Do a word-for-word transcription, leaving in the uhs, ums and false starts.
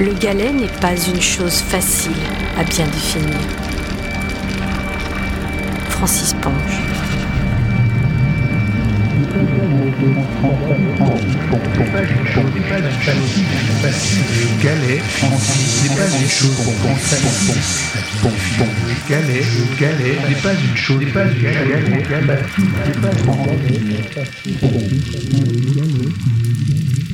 Le galet n'est pas une chose facile à bien définir. Francis Ponge. Le galet, Francis, n'est pas une chose qu'on pense. Le galet, le galet n'est pas une chose, n'est pas une galet, le galet n'est pas une chose.